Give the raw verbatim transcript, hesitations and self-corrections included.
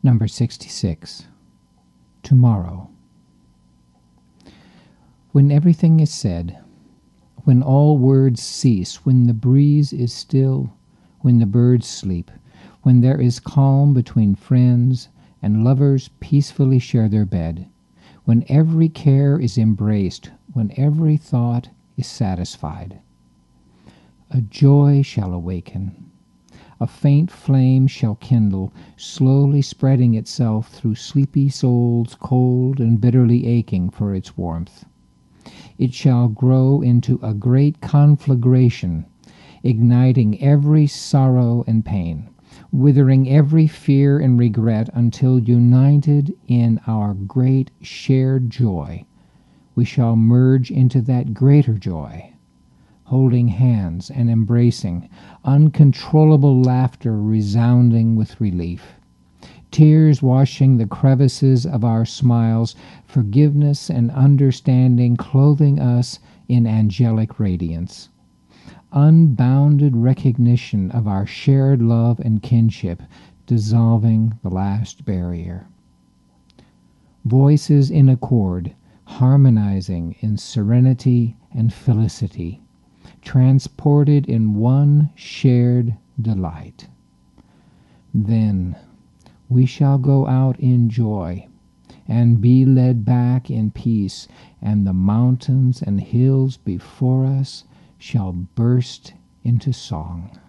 Number sixty-six. Tomorrow. When everything is said, when all words cease, when the breeze is still, when the birds sleep, when there is calm between friends, and lovers peacefully share their bed, when every care is embraced, when every thought is satisfied, a joy shall awaken. A faint flame shall kindle, slowly spreading itself through sleepy souls cold and bitterly aching for its warmth. It shall grow into a great conflagration, igniting every sorrow and pain, withering every fear and regret until, united in our great shared joy, we shall merge into that greater joy, holding hands and embracing, uncontrollable laughter resounding with relief, tears washing the crevices of our smiles, forgiveness and understanding clothing us in angelic radiance, unbounded recognition of our shared love and kinship dissolving the last barrier. Voices in accord, harmonizing in serenity and felicity, transported in one shared delight. Then we shall go out in joy and be led back in peace, and the mountains and hills before us shall burst into song.